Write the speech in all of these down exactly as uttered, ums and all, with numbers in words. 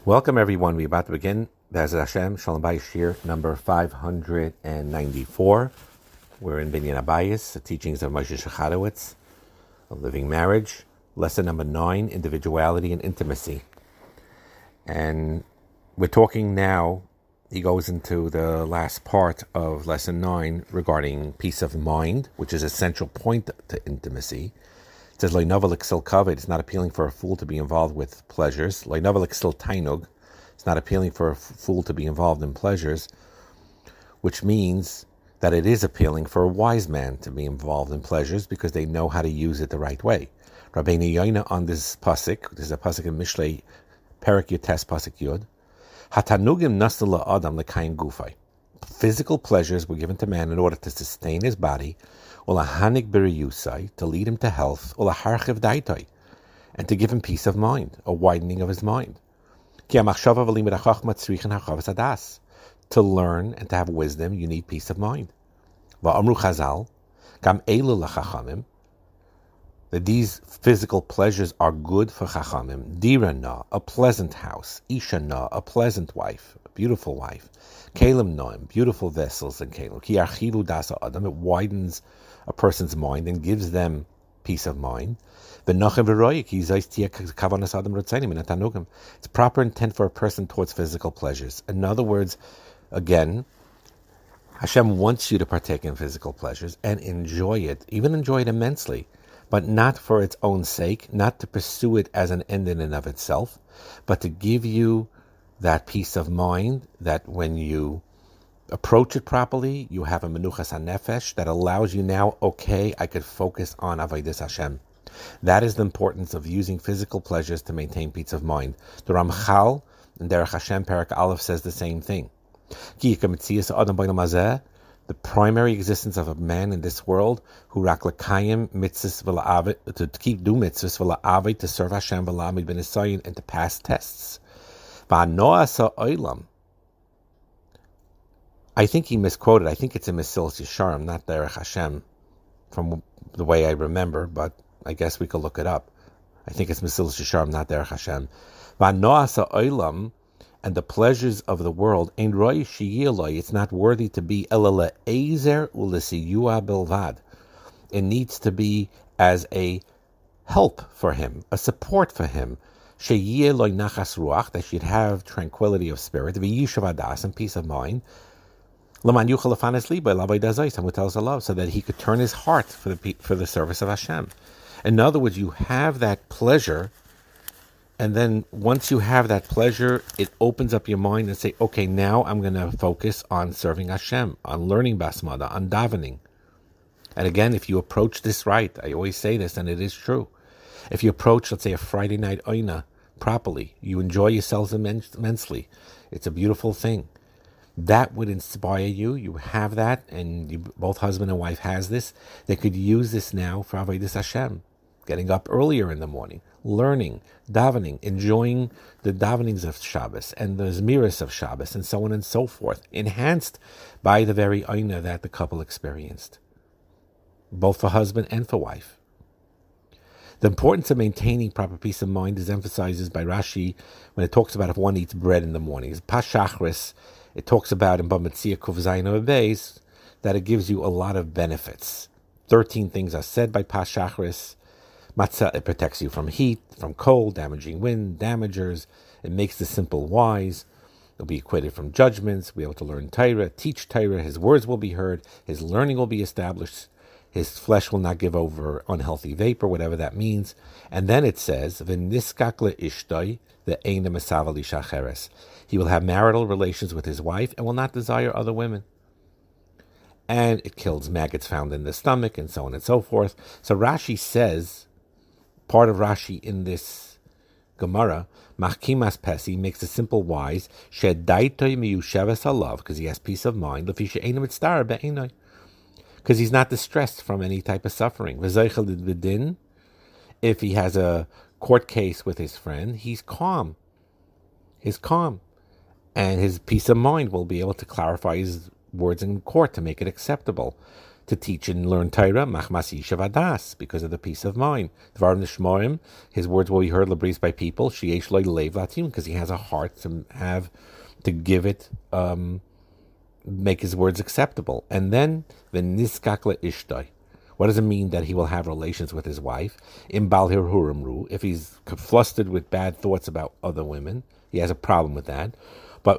Welcome, everyone. We're about to begin Be'ezras Hashem Shalom Bayis Shir number five hundred ninety-four. We're in Binyan Abayis, the teachings of Moshe Shachadowitz, of living marriage. Lesson number nine, individuality and intimacy. And we're talking now, he goes into the last part of lesson nine regarding peace of mind, which is a central point to intimacy. It says, Loinavalik sil kaved, it's not appealing for a fool to be involved with pleasures. Loinavalik sil tainug, it's not appealing for a fool to be involved in pleasures, which means that it is appealing for a wise man to be involved in pleasures because they know how to use it the right way. Rabbeinu Yoina on this pasuk, this is a pasuk in Mishlei, Perak Yotes pasuk Yud, Hatanugim nasla adam lekayin gufay. Physical pleasures were given to man in order to sustain his body, ulahanik biriyusai, to lead him to health, ulaharchiv daitai, and to give him peace of mind, a widening of his mind. To learn and to have wisdom, you need peace of mind. Va'amru chazal, gam elu lachachamim, that these physical pleasures are good for chachamim. Dirana, a pleasant house. Ishana, a pleasant wife, a beautiful wife. Kalim noim, beautiful vessels in kalim. Ki archivu dasa adam, it widens a person's mind and gives them peace of mind. It's proper intent for a person towards physical pleasures. In other words, again, Hashem wants you to partake in physical pleasures and enjoy it, even enjoy it immensely, but not for its own sake, not to pursue it as an end in and of itself, but to give you that peace of mind that when you approach it properly, you have a menuchas hanefesh that allows you now, okay, I could focus on avodas Hashem. That is the importance of using physical pleasures to maintain peace of mind. The Ramchal in Derech Hashem Perak Aleph says the same thing. The primary existence of a man in this world, who rak l'kayim mitzvahs v'la'avet, to keep do mitzvahs v'la'avet, to serve Hashem v'la'amid ben Yisrayin, and to pass tests. V'anoasa oilam. I think he misquoted. I think it's in Mesilas Yesharim, not Derech Hashem, from the way I remember, but I guess we could look it up. I think it's Mesilas Yesharim, not Derech Hashem. V'anoasa oilam, and the pleasures of the world, ein roi sheyiloi, it's not worthy to be elele ezer u'lesiyua bilvad. It needs to be as a help for him, a support for him. Sheyiloi nachas ruach, that should have tranquility of spirit, v'yishav adas, and peace of mind. L'man yuchal lefanes liba l'avodas Hashem, so that he could turn his heart for the for the service of Hashem. In other words, you have that pleasure. And then once you have that pleasure, it opens up your mind and say, okay, now I'm going to focus on serving Hashem, on learning basmada, on davening. And again, if you approach this right, I always say this, and it is true. If you approach, let's say, a Friday night oina properly, you enjoy yourselves immense, immensely. It's a beautiful thing. That would inspire you. You have that, and you, both husband and wife has this. They could use this now for avodas Hashem. Getting up earlier in the morning, learning, davening, enjoying the davenings of Shabbos and the Zmiris of Shabbos and so on and so forth, enhanced by the very oina that the couple experienced, both for husband and for wife. The importance of maintaining proper peace of mind is emphasized by Rashi when it talks about if one eats bread in the morning. Pashachris, it talks about in Bamitzia Kuf Zayin Beis that it gives you a lot of benefits. Thirteen things are said by Pashachris. Matzah, it protects you from heat, from cold, damaging wind, damagers. It makes the simple wise. You'll be acquitted from judgments, be able to learn Torah, teach Torah. His words will be heard. His learning will be established. His flesh will not give over unhealthy vapor, whatever that means. And then it says, V'niskak le'ishtoi ve'eina mesav l'isha acheres. He will have marital relations with his wife and will not desire other women. And it kills maggots found in the stomach and so on and so forth. So Rashi says, part of Rashi in this Gemara, Machkimas Pesi makes a simple wise, Shedaitoi miyusheves alav, because he has peace of mind, Lefisha einam mitztara be'einoi, because he's not distressed from any type of suffering. V'zoichel b'din, if he has a court case with his friend, he's calm. He's calm. And his peace of mind will be able to clarify his words in court to make it acceptable. to teach and learn Torah, machmas yishav adas, because of the peace of mind. Dvar nishmorim, his words will be heard labris by people. Sheyesh lo leiv latim, because he has a heart to have, to give it, um, make his words acceptable. And then the niskak leishtoi. What does it mean that he will have relations with his wife? Im bal hirhurimru, if he's flustered with bad thoughts about other women, he has a problem with that. But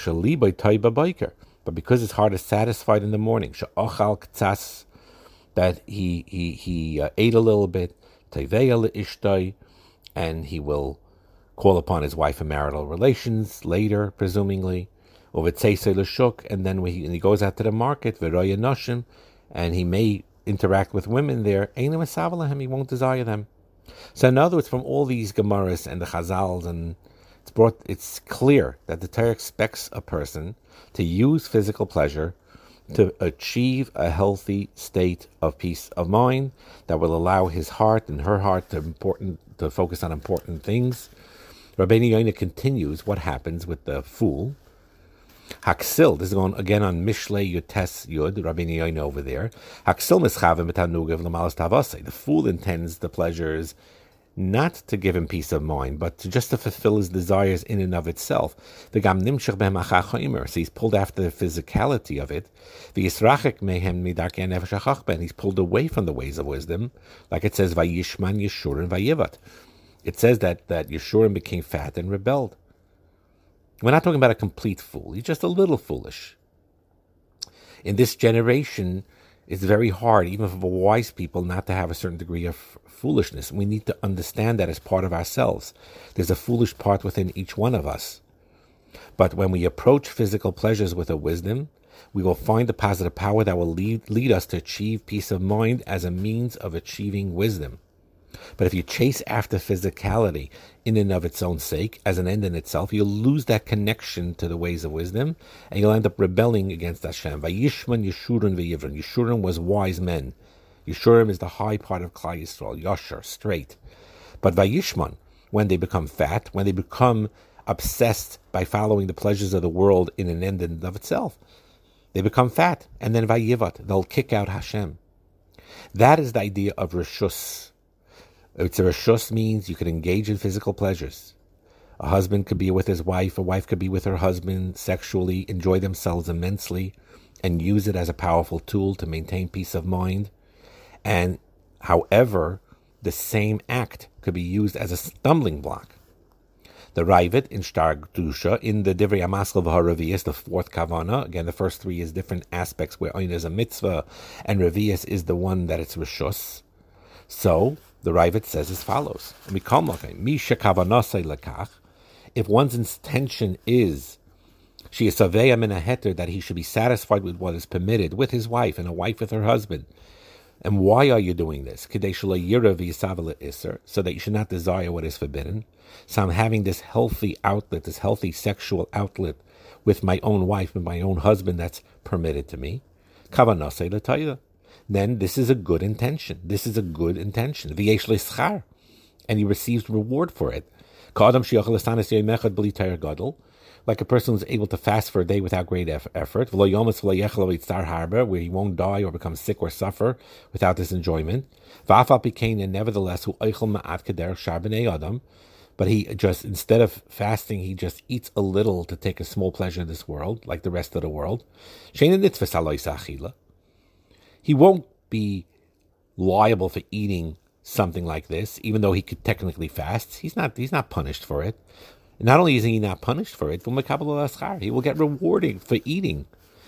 but because his heart is satisfied in the morning, that he he he uh, ate a little bit, and he will call upon his wife in marital relations later, presumably, and then when he, and he goes out to the market, and he may interact with women there, he won't desire them. So in other words, from all these Gemaras and the Chazals, and it's brought, it's clear that the Torah expects a person to use physical pleasure to achieve a healthy state of peace of mind that will allow his heart and her heart to important to focus on important things. Rabbeinu Yonah continues what happens with the fool. Haksil, this is going again on Mishlei Yutes Yud, Rabbeinu Yonah over there. Haksil mischavim b'tanugav l'malas tavasei. The fool intends the pleasures not to give him peace of mind, but to just to fulfill his desires in and of itself. The gam nimshach behem achach, so he's pulled after the physicality of it. The yisrachik mehem midarkei nefesh achach, he's pulled away from the ways of wisdom, like it says vayishman Yeshurun vayivat. It says that that Yeshurun became fat and rebelled. We're not talking about a complete fool. He's just a little foolish. In this generation, it's very hard, even for wise people, not to have a certain degree of foolishness. We need to understand that as part of ourselves. There's a foolish part within each one of us. But when we approach physical pleasures with a wisdom, we will find the positive power that will lead, lead us to achieve peace of mind as a means of achieving wisdom. But if you chase after physicality in and of its own sake, as an end in itself, you'll lose that connection to the ways of wisdom, and you'll end up rebelling against Hashem. Vayishman Yeshurun v'yivron. Yeshurun was wise men. Yeshurim is the high part of Klal Yisrael, Yasher, straight. But Vayishman, when they become fat, when they become obsessed by following the pleasures of the world in an end in and of itself, they become fat, and then Vayivat, they'll kick out Hashem. That is the idea of Rishus. It's a reshus means you can engage in physical pleasures. A husband could be with his wife, a wife could be with her husband sexually, enjoy themselves immensely, and use it as a powerful tool to maintain peace of mind. And however, the same act could be used as a stumbling block. The Ravid in Shtar Gdusha, in the Divrei Amaskal v'Haravias, the fourth Kavana, again the first three is different aspects where Oin is a mitzvah, and Ravias is the one that it's reshus. So, the Ravid says as follows: if one's intention is she is saveya min haheter, that he should be satisfied with what is permitted with his wife and a wife with her husband. And why are you doing this? So that you should not desire what is forbidden. So I'm having this healthy outlet, this healthy sexual outlet with my own wife and my own husband that's permitted to me. Kavanasei l'tayla. Then this is a good intention. This is a good intention. V'yesh le'schar, and he receives reward for it. Like a person who's able to fast for a day without great effort, where he won't die or become sick or suffer without this enjoyment. And nevertheless, but he just, instead of fasting, he just eats a little to take a small pleasure in this world, like the rest of the world. He won't be liable for eating something like this, even though he could technically fast. He's not he's not punished for it. Not only is he not punished for it, he will get rewarded for eating.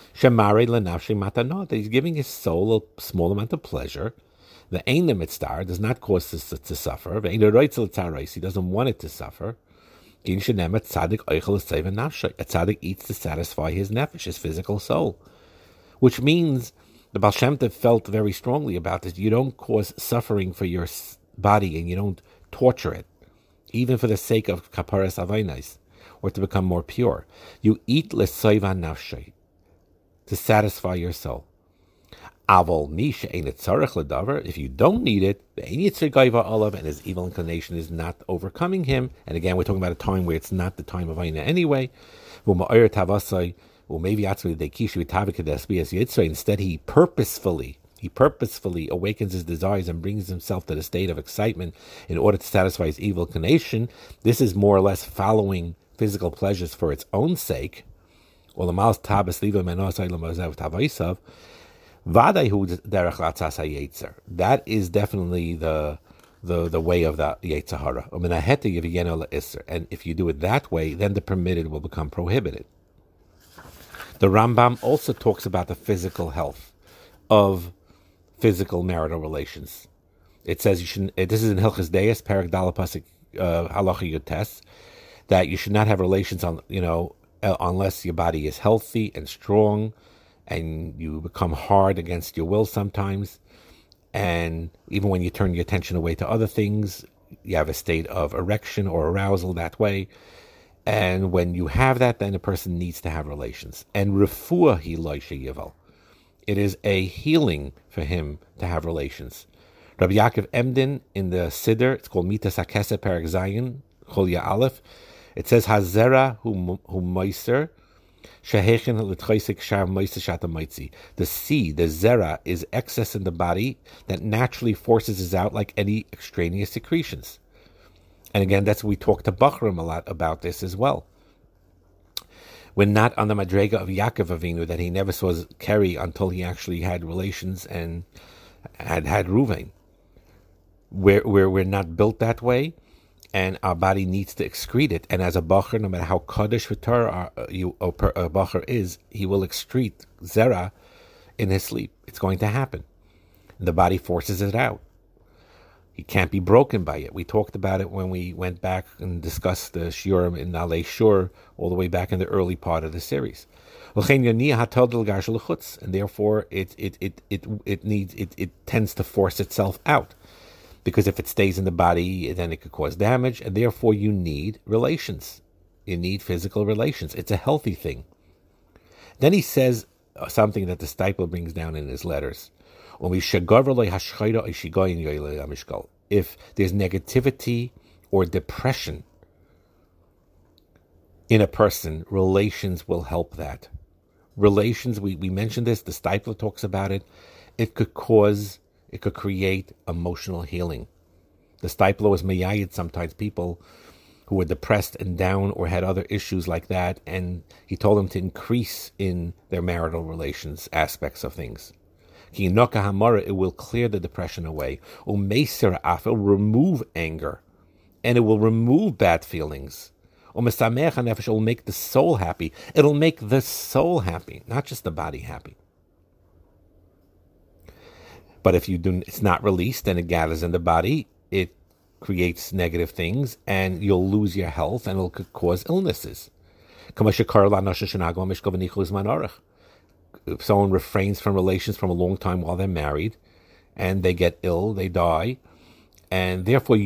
That he's giving his soul a small amount of pleasure. The ein mitzvah does not cause us to, to suffer. He doesn't want it to suffer. A tzaddik eats to satisfy his nefesh, his physical soul. Which means the Baal Shem Tov felt very strongly about this. You don't cause suffering for your body, and you don't torture it, even for the sake of kaparas avaynais, or to become more pure. You eat l'soiva nafshay, to satisfy your soul. Avol misha ein tzarich l'davar. If you don't need it, the ein yitzir gaiva olav, and his evil inclination is not overcoming him. And again, we're talking about a time where it's not the time of ayna anyway. Instead, he purposefully he purposefully awakens his desires and brings himself to the state of excitement in order to satisfy his evil inclination, this is more or less following physical pleasures for its own sake. That is definitely the the the way of the Yetzer Hara. And if you do it that way, then the permitted will become prohibited. The Rambam also talks about the physical health of physical marital relations. It says you should. This is in Hilchos Deis, Parak Daled Pasuk Halacha Yutes, that you should not have relations on you know unless your body is healthy and strong, and you become hard against your will sometimes. And even when you turn your attention away to other things, you have a state of erection or arousal that way. And when you have that, then a person needs to have relations. And refuah hi lo sheyival. It is a healing for him to have relations. Rabbi Yaakov Emden in the Siddur, it's called Mitas HaKesed Perek Zayin, Cholya Aleph. It says, Hazera hu moiser. The seed, the zera, is excess in the body that naturally forces us out like any extraneous secretions. And again, that's we talked to Bachram a lot about this as well. We're not on the madrega of Yaakov Avinu that he never saw carry until he actually had relations and had had Ruvain. We're, we're, we're not built that way. And our body needs to excrete it. And as a bacher, no matter how kaddish v'tar you a bacher is, he will excrete zera in his sleep. It's going to happen. The body forces it out. He can't be broken by it. We talked about it when we went back and discussed the shiurim in Nalei Shur all the way back in the early part of the series. And therefore, it it it it it needs it it tends to force itself out. Because if it stays in the body, then it could cause damage, and therefore you need relations. You need physical relations. It's a healthy thing. Then he says something that the Steipler brings down in his letters. If there's negativity or depression in a person, relations will help that. Relations, we, we mentioned this, the Steipler talks about it, it could cause... It could create emotional healing. The Steipler was meyayid sometimes people who were depressed and down or had other issues like that, and he told them to increase in their marital relations aspects of things. Ki noka hamara, it will clear the depression away. Umeisir af, it will remove anger, and it will remove bad feelings. Umesamech hanefesh, it will make the soul happy. It'll make the soul happy, not just the body happy. But if you do, it's not released and it gathers in the body, it creates negative things and you'll lose your health and it could cause illnesses. If someone refrains from relations from a long time while they're married and they get ill, they die, and therefore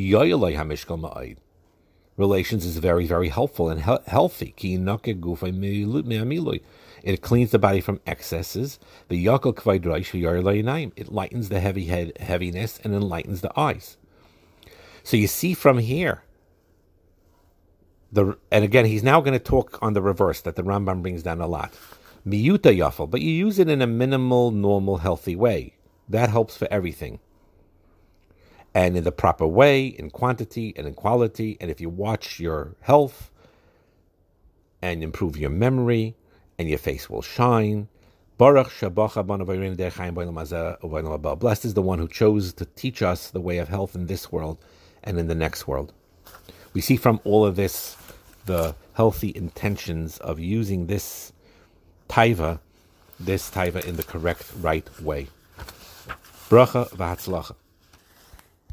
relations is very, very helpful and he- healthy. It cleans the body from excesses. It lightens the heavy head, heaviness and enlightens the eyes. So you see from here, the and again, he's now going to talk on the reverse that the Rambam brings down a lot. Miyuta yafel, but you use it in a minimal, normal, healthy way. That helps for everything. And in the proper way, in quantity and in quality, and if you watch your health and improve your memory, and your face will shine. Blessed is the one who chose to teach us the way of health in this world and in the next world. We see from all of this the healthy intentions of using this taiva, this taiva in the correct, right way. Bracha v'hatzlacha.